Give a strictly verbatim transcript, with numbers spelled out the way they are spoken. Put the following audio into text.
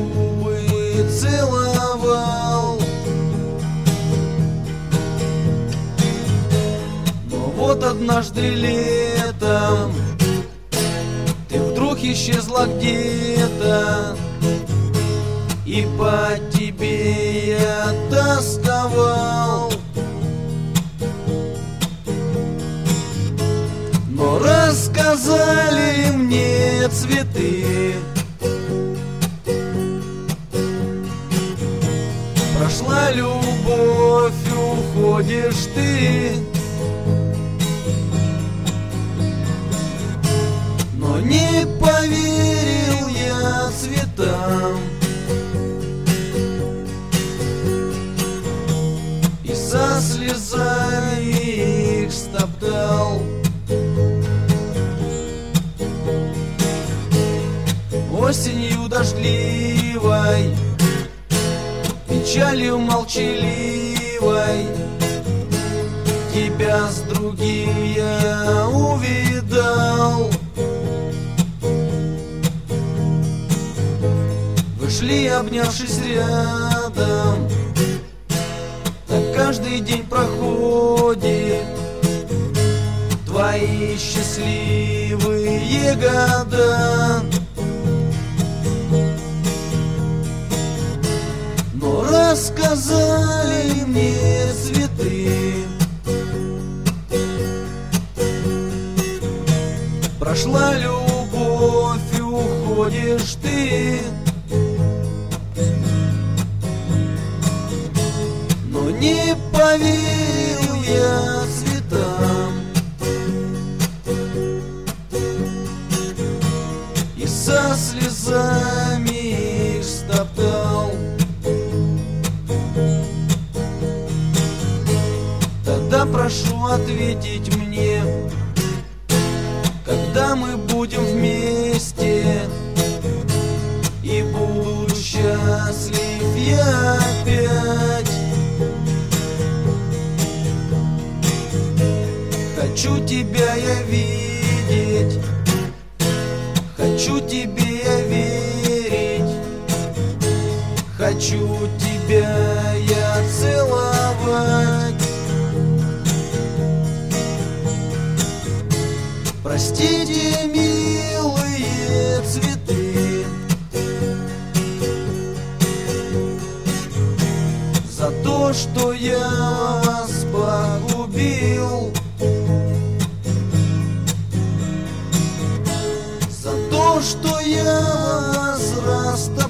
губы целовал. Но вот однажды летом ты вдруг исчезла где-то, и по тебе я тосковал. Но рассказали мне цветы, прошла любовь, уходишь ты. Но не поверил я цветам, и со слезами их стоптал. Осенью дождливой, печалью молчаливой, тебя с другим я увидал. Вы шли, обнявшись рядом, так каждый день проходит. Твои счастливые года. Но рассказали мне цветы, прошла любовь, уходишь ты. Но не поверил я цветам, и со слезами их стоптал. Тогда прошу ответить мне, когда мы будем вместе, и буду счастлив я опять. Хочу тебя я видеть, хочу тебе я верить, хочу тебя я целовать. Простите, милые цветы, за то, что я вас погубил, за то, что я вас расстроил.